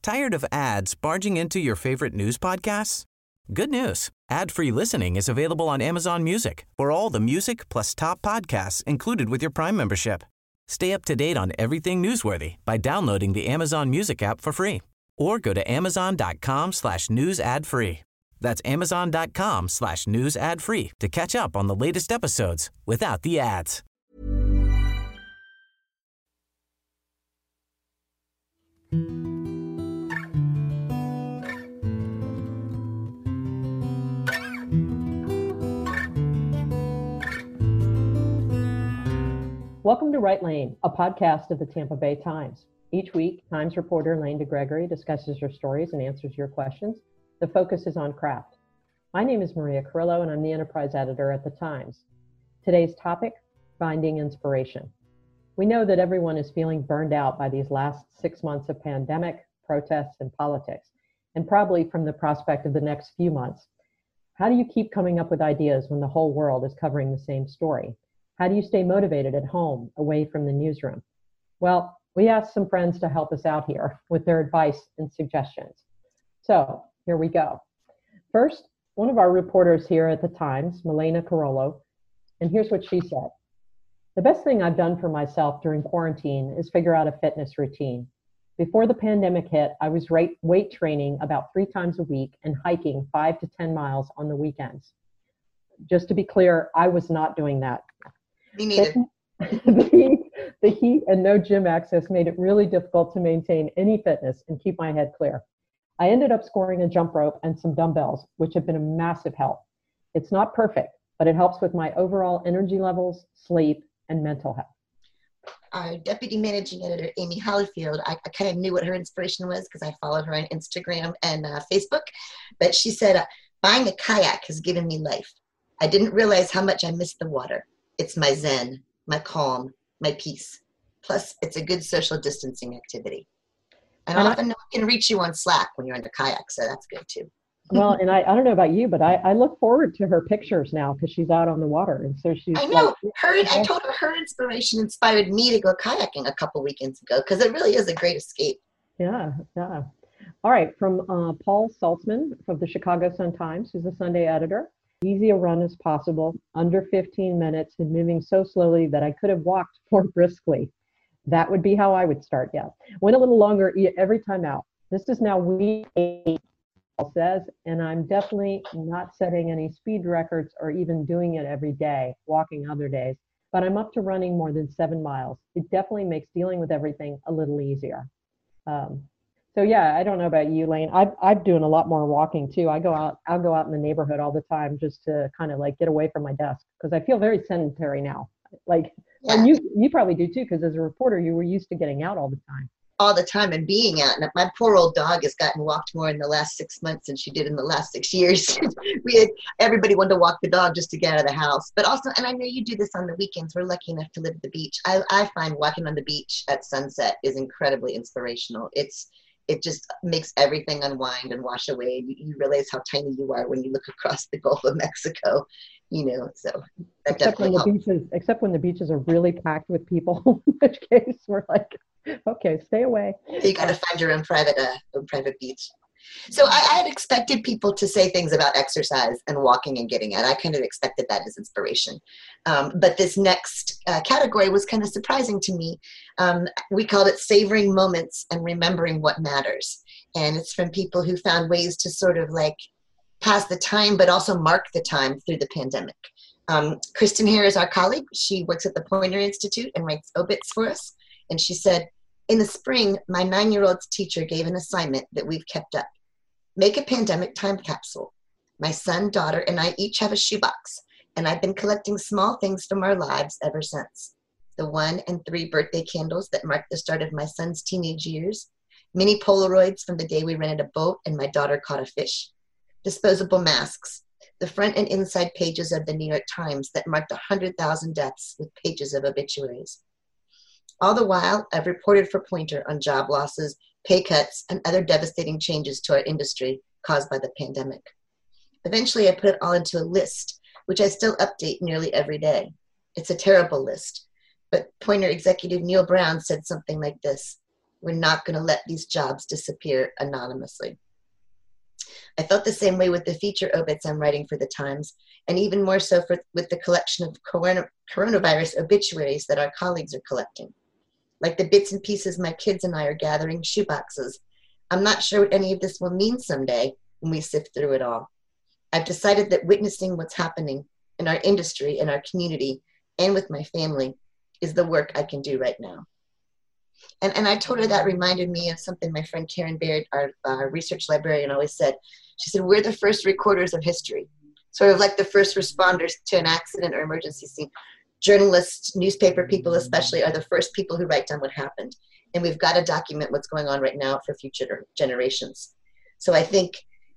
Tired of ads barging into your favorite news podcasts? Good news. Ad-free listening is available on Amazon Music for all the music plus top podcasts included with your Prime membership. Stay up to date on everything newsworthy by downloading the Amazon Music app for free or go to amazon.com/news ad free. That's amazon.com/news ad free to catch up on the latest episodes without the ads. Welcome to Right Lane, a podcast of the Tampa Bay Times. Each week, Times reporter Lane DeGregory discusses your stories and answers your questions. The focus is on craft. My name is Maria Carrillo, and I'm the enterprise editor at the Times. Today's topic, finding inspiration. We know that everyone is feeling burned out by these last 6 months of pandemic, protests, and politics, and probably from the prospect of the next few months. How do you keep coming up with ideas when the whole world is covering the same story? How do you stay motivated at home, away from the newsroom? Well, we asked some friends to help us out here with their advice and suggestions. So here we go. First, one of our reporters here at the Times, Milena Carollo, and here's what she said. The best thing I've done for myself during quarantine is figure out a fitness routine. Before the pandemic hit, I was weight training about 3 times a week and hiking 5 to 10 miles on the weekends. Just to be clear, I was not doing that. Me neither. The heat and no gym access made it really difficult to maintain any fitness and keep my head clear. I ended up scoring a jump rope and some dumbbells, which have been a massive help. It's not perfect, but it helps with my overall energy levels, sleep, and mental health. Our deputy managing editor, Amy Hollyfield, I kind of knew what her inspiration was because I followed her on Instagram and Facebook. But she said, buying a kayak has given me life. I didn't realize how much I missed the water. It's my zen, my calm, my peace. Plus, it's a good social distancing activity. And often no one can reach you on Slack when you're in the kayak, so that's good too. Well, and I don't know about you, but I look forward to her pictures now because she's out on the water. And so she's I know. I told her her inspiration inspired me to go kayaking a couple weekends ago because it really is a great escape. Yeah. All right, from Paul Saltzman from the Chicago Sun-Times, who's the Sunday editor. Easy a run as possible, under 15 minutes, and moving so slowly that I could have walked more briskly. That would be how I would start, yeah. Went a little longer every time out. This is now week 8, Paul says, and I'm definitely not setting any speed records or even doing it every day, walking other days, but I'm up to running more than 7 miles. It definitely makes dealing with everything a little easier. So yeah, I don't know about you, Lane. I'm doing a lot more walking too. I'll go out in the neighborhood all the time just to kind of like get away from my desk because I feel very sedentary now. And you probably do too, because as a reporter, you were used to getting out all the time. All the time and being out. And my poor old dog has gotten walked more in the last 6 months than she did in the last 6 years. Everybody wanted to walk the dog just to get out of the house. But also, and I know you do this on the weekends, we're lucky enough to live at the beach. I find walking on the beach at sunset is incredibly inspirational. It just makes everything unwind and wash away. You realize how tiny you are when you look across the Gulf of Mexico, so that definitely helps. Except when the beaches are really packed with people, in which case we're like, okay, stay away. You got to find your own private beach. So I had expected people to say things about exercise and walking and getting out. I kind of expected that as inspiration. But this next category was kind of surprising to me. We called it Savoring Moments and Remembering What Matters. And it's from people who found ways to sort of like pass the time, but also mark the time through the pandemic. Kristen Hare is our colleague. She works at the Poynter Institute and writes obits for us. And she said, in the spring, my 9-year-old's teacher gave an assignment that we've kept up. Make a pandemic time capsule. My son, daughter, and I each have a shoebox, and I've been collecting small things from our lives ever since. The 1 and 3 birthday candles that marked the start of my son's teenage years, mini Polaroids from the day we rented a boat and my daughter caught a fish, disposable masks, the front and inside pages of the New York Times that marked 100,000 deaths with pages of obituaries. All the while, I've reported for Poynter on job losses, pay cuts, and other devastating changes to our industry caused by the pandemic. Eventually, I put it all into a list, which I still update nearly every day. It's a terrible list, but Poynter executive Neil Brown said something like this: We're not going to let these jobs disappear anonymously. I felt the same way with the feature obits I'm writing for the Times, and even more so with the collection of coronavirus obituaries that our colleagues are collecting. Like the bits and pieces my kids and I are gathering shoeboxes. I'm not sure what any of this will mean someday when we sift through it all. I've decided that witnessing what's happening in our industry, in our community, and with my family is the work I can do right now. And I told her that reminded me of something my friend Karen Baird, our research librarian, always said. She said, we're the first recorders of history, sort of like the first responders to an accident or emergency scene. Journalists, newspaper people especially, are the first people who write down what happened. And we've got to document what's going on right now for future generations. So I think,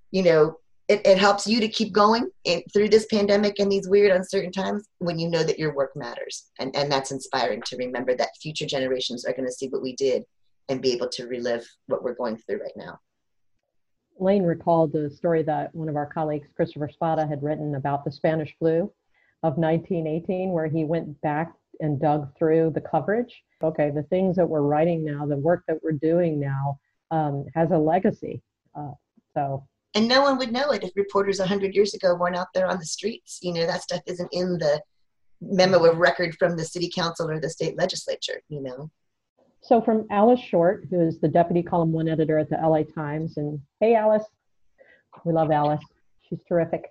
it helps you to keep going through this pandemic and these weird, uncertain times when you know that your work matters. And that's inspiring to remember that future generations are going to see what we did and be able to relive what we're going through right now. Lane recalled the story that one of our colleagues, Christopher Spada, had written about the Spanish flu of 1918, where he went back and dug through the coverage. Okay, the things that we're writing now, the work that we're doing now has a legacy. And no one would know it if reporters 100 years ago weren't out there on the streets. That stuff isn't in the memo of record from the city council or the state legislature, So from Alice Short, who is the deputy column 1 editor at the LA Times, and hey, Alice, we love Alice. She's terrific.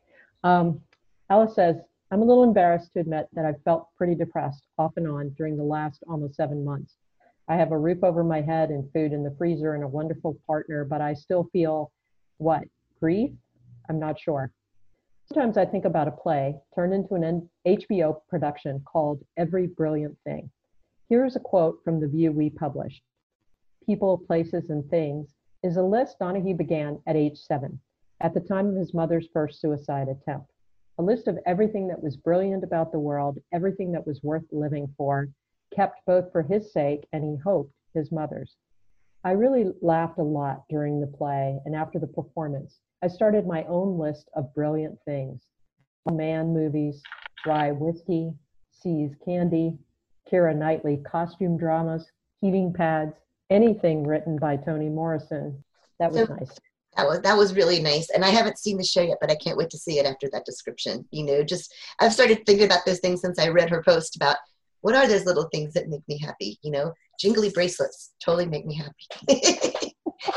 Alice says, I'm a little embarrassed to admit that I've felt pretty depressed off and on during the last almost 7 months. I have a roof over my head and food in the freezer and a wonderful partner, but I still feel what? Grief? I'm not sure. Sometimes I think about a play turned into an HBO production called Every Brilliant Thing. Here's a quote from the View we published. People, Places, and Things is a list Donahue began at age 7, at the time of his mother's first suicide attempt. A list of everything that was brilliant about the world, everything that was worth living for, kept both for his sake and he hoped his mother's. I really laughed a lot during the play, and after the performance, I started my own list of brilliant things. Man movies, dry whiskey, See's candy, Keira Knightley costume dramas, heating pads, anything written by Toni Morrison. That was nice. That was really nice. And I haven't seen the show yet, but I can't wait to see it after that description. I've started thinking about those things since I read her post about what are those little things that make me happy, jingly bracelets totally make me happy.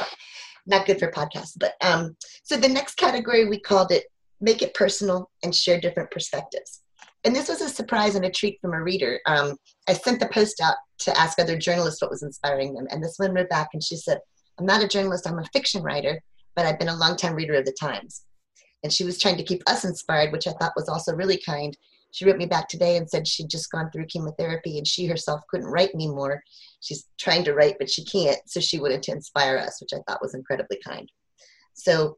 Not good for podcasts, but so the next category, we called it Make It Personal and Share Different Perspectives. And this was a surprise and a treat from a reader. I sent the post out to ask other journalists what was inspiring them. And this one wrote back and she said, I'm not a journalist, I'm a fiction writer, but I've been a longtime reader of the Times. And she was trying to keep us inspired, which I thought was also really kind. She wrote me back today and said she'd just gone through chemotherapy and she herself couldn't write anymore. She's trying to write, but she can't. So she wanted to inspire us, which I thought was incredibly kind. So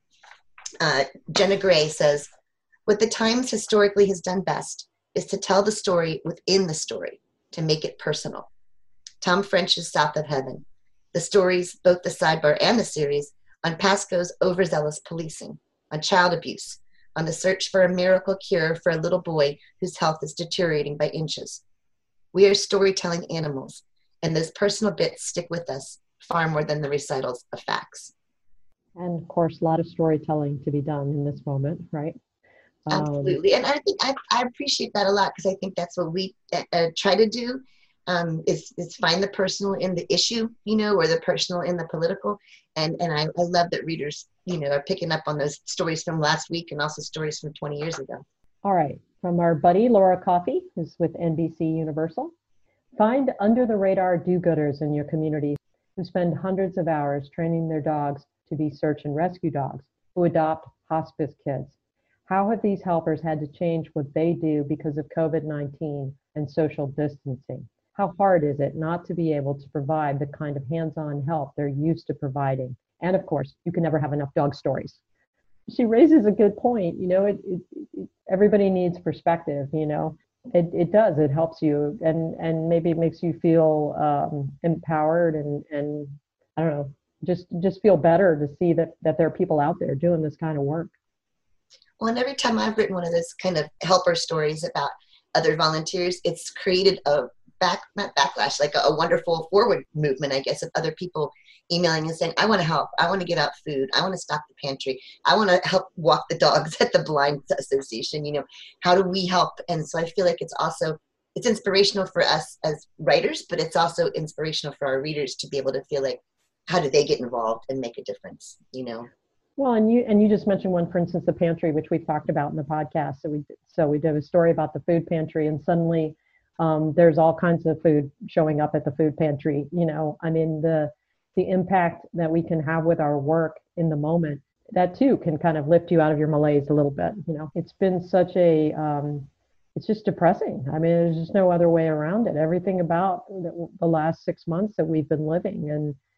Jenna Gray says, what the Times historically has done best is to tell the story within the story, to make it personal. Tom French's South of Heaven, the stories, both the sidebar and the series, on Pasco's overzealous policing, on child abuse, on the search for a miracle cure for a little boy whose health is deteriorating by inches. We are storytelling animals, and those personal bits stick with us far more than the recitals of facts. And of course, a lot of storytelling to be done in this moment, right? Absolutely. And I think I appreciate that a lot because I think that's what we try to do is find the personal in the issue, or the personal in the political. And I love that readers, are picking up on those stories from last week and also stories from 20 years ago. All right. From our buddy, Laura Coffey, who's with NBC Universal. Find under-the-radar do-gooders in your community who spend hundreds of hours training their dogs to be search and rescue dogs, who adopt hospice kids. How have these helpers had to change what they do because of COVID-19 and social distancing? How hard is it not to be able to provide the kind of hands-on help they're used to providing? And of course, you can never have enough dog stories. She raises a good point. Everybody needs perspective, It does, it helps you and maybe it makes you feel empowered and I don't know, just feel better to see that there are people out there doing this kind of work. Well, and every time I've written one of those kind of helper stories about other volunteers, it's created a not backlash, like a wonderful forward movement, I guess, of other people emailing and saying, I want to help. I want to get out food. I want to stock the pantry. I want to help walk the dogs at the Blind Association. How do we help? And so I feel like it's inspirational for us as writers, but it's also inspirational for our readers to be able to feel like, how do they get involved and make a difference, Well, and you just mentioned one, for instance, the pantry, which we've talked about in the podcast. So we did a story about the food pantry, and suddenly there's all kinds of food showing up at the food pantry. The impact that we can have with our work in the moment, that too can kind of lift you out of your malaise a little bit. It's been such it's just depressing. There's just no other way around it. Everything about the last 6 months that we've been living,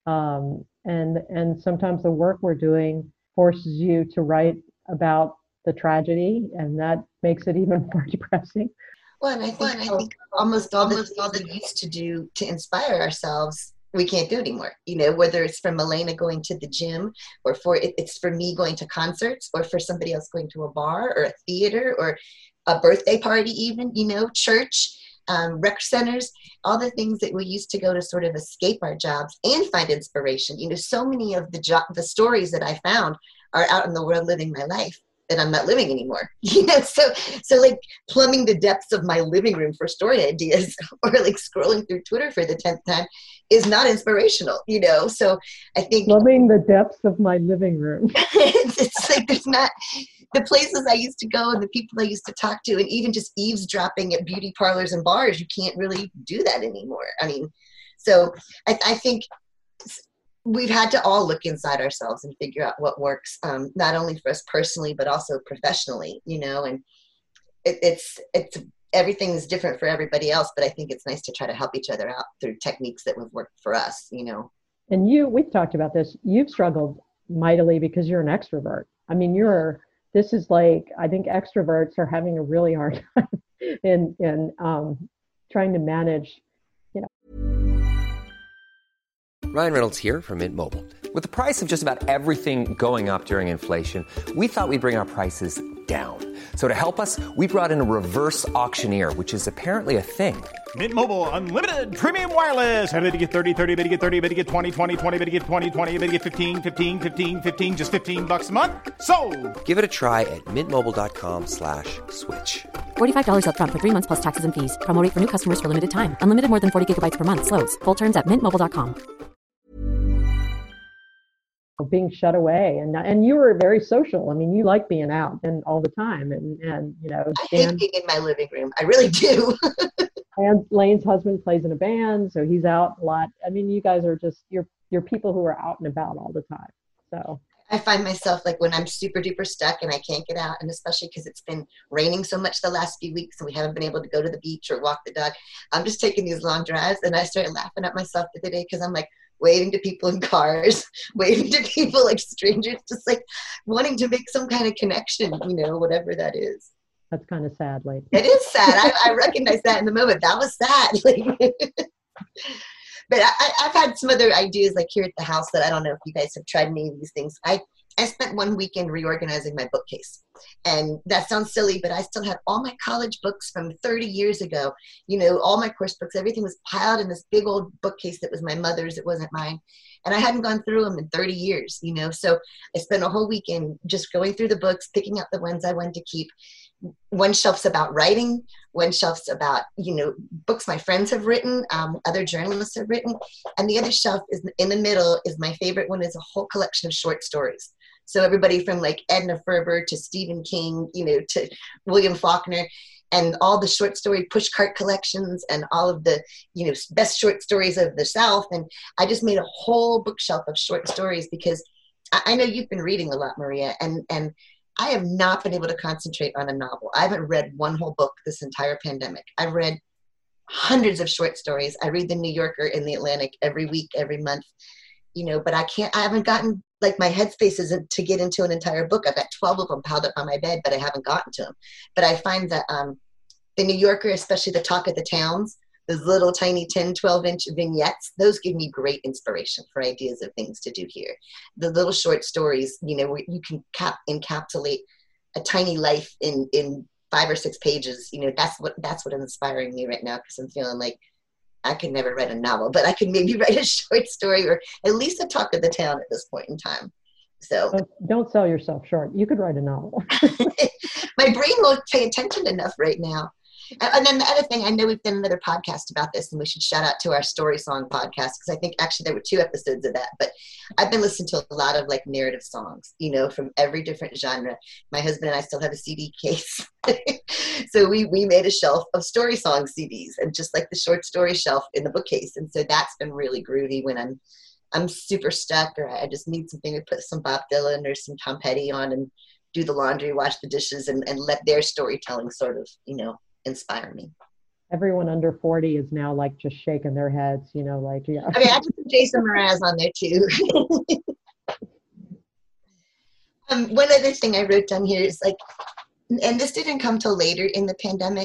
and sometimes the work we're doing forces you to write about the tragedy, and that makes it even more depressing. Well, and I think almost all the things we used to do to inspire ourselves, we can't do anymore. Whether it's for Milena going to the gym, or it's for me going to concerts, or for somebody else going to a bar or a theater or a birthday party, even, church, rec centers, all the things that we used to go to sort of escape our jobs and find inspiration. So many of the stories that I found are out in the world living my life that I'm not living anymore. So like plumbing the depths of my living room for story ideas, or like scrolling through Twitter for the 10th time is not inspirational, So I think plumbing the depths of my living room. it's like there's not the places I used to go and the people I used to talk to, and even just eavesdropping at beauty parlors and bars, you can't really do that anymore. So I think we've had to all look inside ourselves and figure out what works, not only for us personally, but also professionally, and it's everything is different for everybody else, but I think it's nice to try to help each other out through techniques that would work for us, And we've talked about this, you've struggled mightily because you're an extrovert. This is like, I think extroverts are having a really hard time in trying to manage, Ryan Reynolds here from Mint Mobile. With the price of just about everything going up during inflation, we thought we'd bring our prices down. So to help us, we brought in a reverse auctioneer, which is apparently a thing. Mint Mobile Unlimited Premium Wireless. How to get 30, 30, bit to get 30, bit to get 20, 20, 20, bit to get 20, 20, bit to get 15, 15, 15, 15, just $15 a month? Sold! Give it a try at mintmobile.com/switch. $45 up front for 3 months plus taxes and fees. Promo rate for new customers for limited time. Unlimited more than 40 gigabytes per month. Slows full terms at mintmobile.com. Being shut away, and you were very social. You like being out and all the time, and I hate being in my living room. I really do. And Lane's husband plays in a band, so he's out a lot. You guys are just you're people who are out and about all the time. So I find myself like when I'm super duper stuck and I can't get out, and especially because it's been raining so much the last few weeks and we haven't been able to go to the beach or walk the dog, I'm just taking these long drives, and I started laughing at myself the other day because I'm like waving to people in cars, waving to people like strangers, just like wanting to make some kind of connection, whatever that is. That's kind of sad, like. It is sad. I recognize that in the moment. That was sad. But I've had some other ideas like here at the house that I don't know if you guys have tried any of these things. I spent one weekend reorganizing my bookcase. And that sounds silly, but I still had all my college books from 30 years ago. All my course books, everything was piled in this big old bookcase that was my mother's. It wasn't mine. And I hadn't gone through them in 30 years, So I spent a whole weekend just going through the books, picking out the ones I wanted to keep. One shelf's about writing, one shelf's about, books my friends have written, other journalists have written. And the other shelf is in the middle is my favorite one, is a whole collection of short stories. So everybody from like Edna Ferber to Stephen King, to William Faulkner, and all the short story pushcart collections and all of the, best short stories of the South. And I just made a whole bookshelf of short stories because I know you've been reading a lot, Maria, and I have not been able to concentrate on a novel. I haven't read one whole book this entire pandemic. I've read hundreds of short stories. I read the New Yorker and the Atlantic every week, every month, but I haven't gotten, like my headspace isn't to get into an entire book. I've got 12 of them piled up on my bed, but I haven't gotten to them. But I find that the New Yorker, especially the Talk of the Towns, those little tiny 10, 12-inch vignettes, those give me great inspiration for ideas of things to do here. The little short stories, where you can encapsulate a tiny life in 5 or 6 pages, that's what's inspiring me right now, because I'm feeling like I could never write a novel, but I could maybe write a short story or at least a talk of the town at this point in time. So don't sell yourself short. You could write a novel. my brain won't pay attention enough right now. And then the other thing, I know we've done another podcast about this, and we should shout out to our Story Song podcast, because I think actually there were 2 episodes of that. But I've been listening to a lot of like narrative songs, you know, from every different genre. My husband and I still have a CD case. So we made a shelf of story song CDs, and just like the short story shelf in the bookcase. And so that's been really groovy when I'm super stuck, or I just need something to put some Bob Dylan or some Tom Petty on and do the laundry, wash the dishes, and let their storytelling sort of, you know, inspire me. Everyone under 40 is now like just shaking their heads, you know, like, yeah. I mean, I put Jason Mraz on there too. One other thing I wrote down here is like, and this didn't come till later in the pandemic,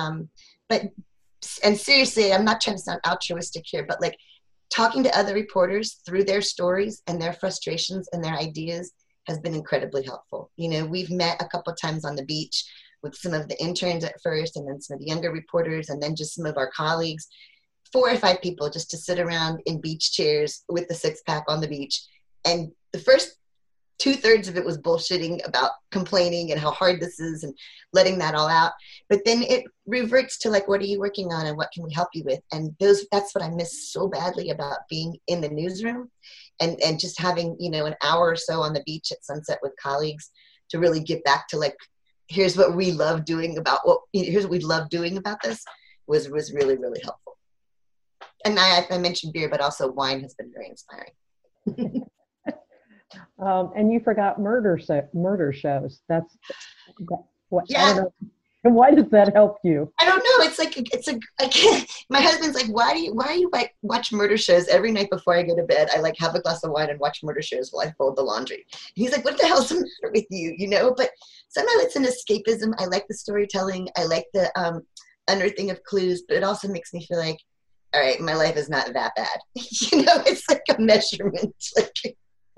and seriously, I'm not trying to sound altruistic here, but like talking to other reporters through their stories and their frustrations and their ideas has been incredibly helpful. You know, we've met a couple of times on the beach with some of the interns at first, and then some of the younger reporters, and then just some of our colleagues, 4 or 5 people just to sit around in beach chairs with the 6-pack on the beach. And the first 2/3 of it was bullshitting about complaining and how hard this is and letting that all out. But then it reverts to like, what are you working on and what can we help you with? And that's what I miss so badly about being in the newsroom and just having, you know, an hour or so on the beach at sunset with colleagues to really get back to like, here's what we love doing about here's what we love doing about this was really, really helpful. And I mentioned beer, but also wine has been very inspiring. And you forgot murder shows. That's what. Yeah. I don't know. And why does that help you? I don't know. I can't. My husband's like, why are you like watch murder shows every night before I go to bed? I like have a glass of wine and watch murder shows while I fold the laundry. And he's like, what the hell's the matter with you? You know, but somehow it's an escapism. I like the storytelling. I like the unearthing of clues, but it also makes me feel like, all right, my life is not that bad. You know, it's like a measurement. Like,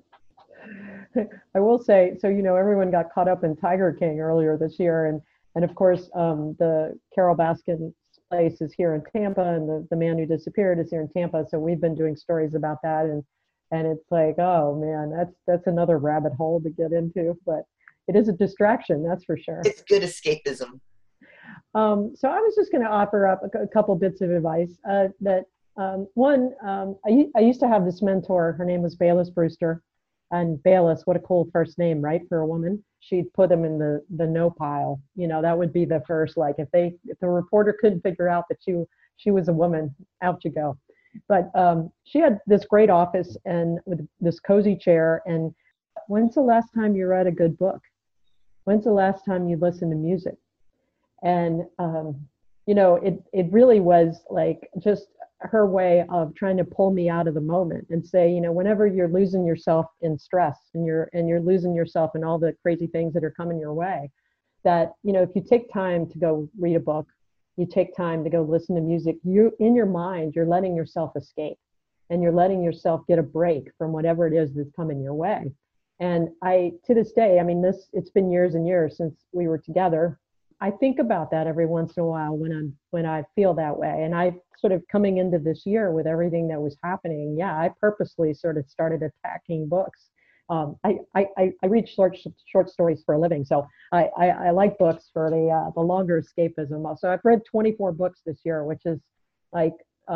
I will say, so, you know, everyone got caught up in Tiger King earlier this year. And of course, the Carol Baskin place is here in Tampa, and the man who disappeared is here in Tampa. So we've been doing stories about that. And it's like, oh man, that's another rabbit hole to get into, but it is a distraction, that's for sure. It's good escapism. So I was just going to offer up a couple bits of advice one, I used to have this mentor. Her name was Bayless Brewster. And Bayless, what a cool first name, right, for a woman. She'd put them in the no pile. You know, that would be the first, like if the reporter couldn't figure out that she was a woman, out you go. But she had this great office and with this cozy chair. And when's the last time you read a good book? When's the last time you listened to music? And, you know, it really was like just her way of trying to pull me out of the moment and say, you know, whenever you're losing yourself in stress and you're losing yourself in all the crazy things that are coming your way, that, you know, if you take time to go read a book, you take time to go listen to music, you in your mind, you're letting yourself escape and you're letting yourself get a break from whatever it is that's coming your way. And to this day, I mean, it's been years and years since we were together. I think about that every once in a while when I feel that way. And I sort of coming into this year with everything that was happening, I purposely sort of started attacking books. I read short stories for a living, so I like books for the longer escapism. So I've read 24 books this year, which is like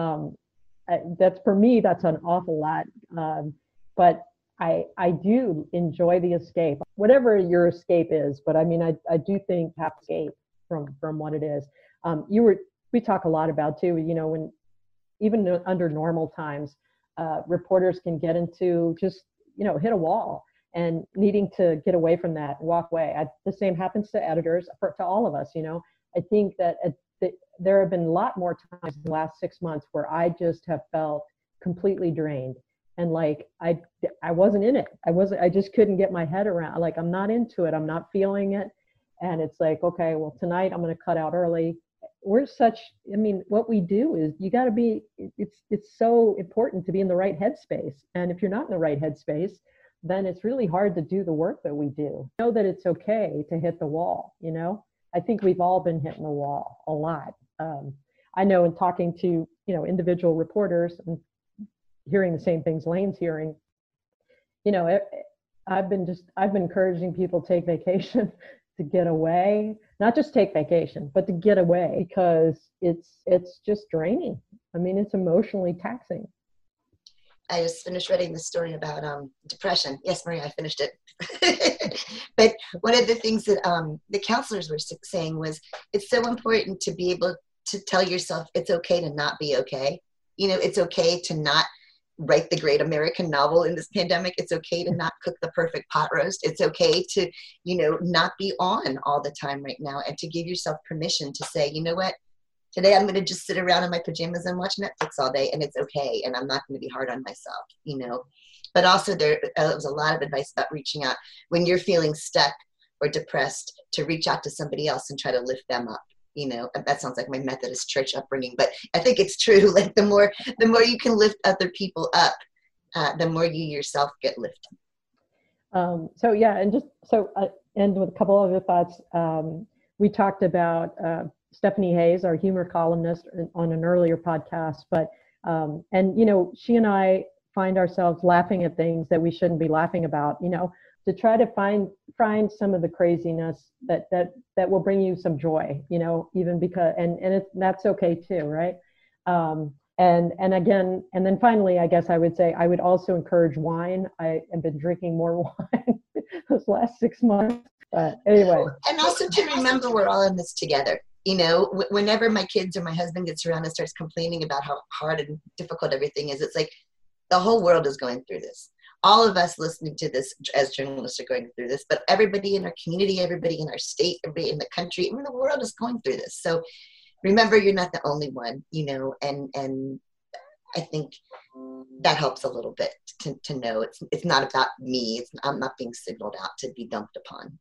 that's for me, that's an awful lot. But I do enjoy the escape, whatever your escape is. But I mean, I do think have to escape from what it is. We talk a lot about too, you know, when even under normal times, reporters can get into just, you know, hit a wall and needing to get away from that, walk away. The same happens to editors, to all of us, you know. I think that there have been a lot more times in the last 6 months where I just have felt completely drained. And like, I wasn't in it. I just couldn't get my head around, like, I'm not into it. I'm not feeling it. And it's like, okay, well, tonight I'm going to cut out early. I mean, what we do is you got to be, it's so important to be in the right headspace. And if you're not in the right headspace, then it's really hard to do the work that we do. Know that it's okay to hit the wall, you know? I think we've all been hitting the wall a lot. I know in talking to, you individual reporters and hearing the same things Lane's hearing. I've been encouraging people to take vacation, to get away, not just take vacation, but to get away, because it's just draining. I mean, it's emotionally taxing. I just finished reading the story about depression. Yes, Maria, I finished it. But one of the things that the counselors were saying was, it's so important to be able to tell yourself it's okay to not be okay. It's okay to not write the great American novel in this pandemic. It's okay to not cook the perfect pot roast. It's okay to, not be on all the time right now, and to give yourself permission to say, you know what? Today I'm going to just sit around in my pajamas and watch Netflix all day, and it's okay. And I'm not going to be hard on myself, But also there was a lot of advice about reaching out when you're feeling stuck or depressed, to reach out to somebody else and try to lift them up. That sounds like my Methodist church upbringing, but I think it's true. Like the more you can lift other people up, the more you yourself get lifted. End with a couple other thoughts. We talked about Stephanie Hayes, our humor columnist, on an earlier podcast, but she and I find ourselves laughing at things that we shouldn't be laughing about, to try to find some of the craziness that will bring you some joy, even because, and that's okay too, right? And then finally, I guess I would say I would also encourage wine. I have been drinking more wine those last 6 months. But anyway. And also to remember we're all in this together. Whenever my kids or my husband gets around and starts complaining about how hard and difficult everything is, it's like the whole world is going through this. All of us listening to this as journalists are going through this, but everybody in our community, everybody in our state, everybody in the country, the world is going through this. So remember, you're not the only one, and I think that helps a little bit to know it's not about me. I'm not being signaled out to be dumped upon,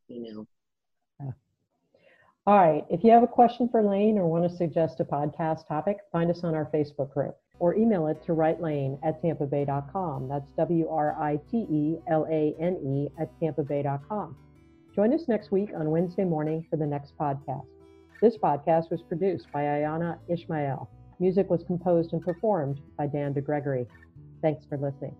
All right. If you have a question for Lane or want to suggest a podcast topic, find us on our Facebook group or email it to writelane@tampabay.com. That's WRITELANE@tampabay.com. Join us next week on Wednesday morning for the next podcast. This podcast was produced by Ayana Ishmael. Music was composed and performed by Dan DeGregory. Thanks for listening.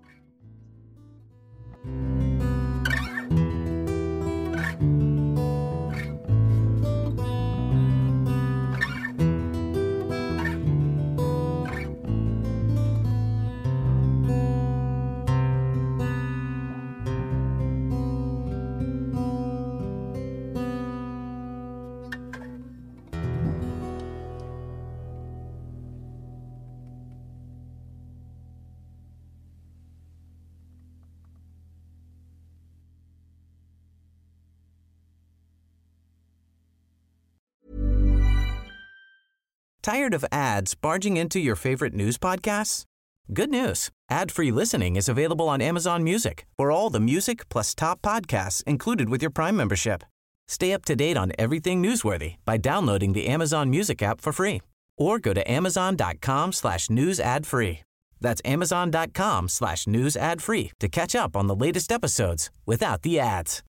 Tired of ads barging into your favorite news podcasts? Good news. Ad-free listening is available on Amazon Music for all the music plus top podcasts included with your Prime membership. Stay up to date on everything newsworthy by downloading the Amazon Music app for free or go to amazon.com/news ad free. That's amazon.com/news ad free to catch up on the latest episodes without the ads.